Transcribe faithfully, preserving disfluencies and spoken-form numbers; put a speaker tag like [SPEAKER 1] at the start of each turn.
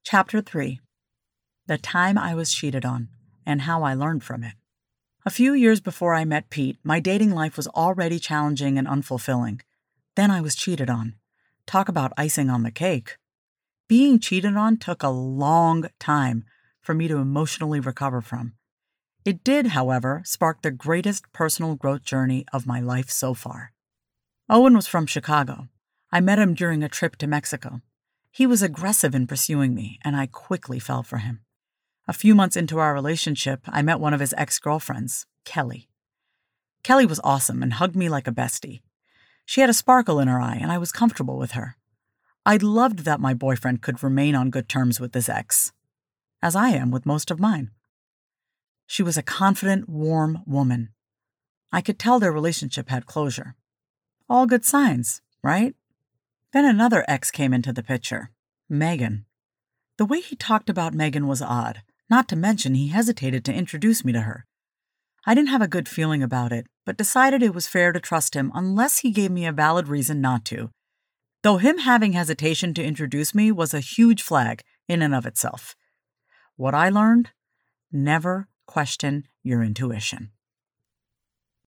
[SPEAKER 1] Chapter three. The Time I Was Cheated On, and How I Learned from It. A few years before I met Pete, my dating life was already challenging and unfulfilling. Then I was cheated on. Talk about icing on the cake. Being cheated on took a long time for me to emotionally recover from. It did, however, spark the greatest personal growth journey of my life so far. Owen was from Chicago. I met him during a trip to Mexico. He was aggressive in pursuing me, and I quickly fell for him. A few months into our relationship, I met one of his ex-girlfriends, Kelly. Kelly was awesome and hugged me like a bestie. She had a sparkle in her eye, and I was comfortable with her. I loved that my boyfriend could remain on good terms with this ex, as I am with most of mine. She was a confident, warm woman. I could tell their relationship had closure. All good signs, right? Then another ex came into the picture, Megan. The way he talked about Megan was odd, not to mention he hesitated to introduce me to her. I didn't have a good feeling about it, but decided it was fair to trust him unless he gave me a valid reason not to. Though him having hesitation to introduce me was a huge flag in and of itself. What I learned? Never question your intuition.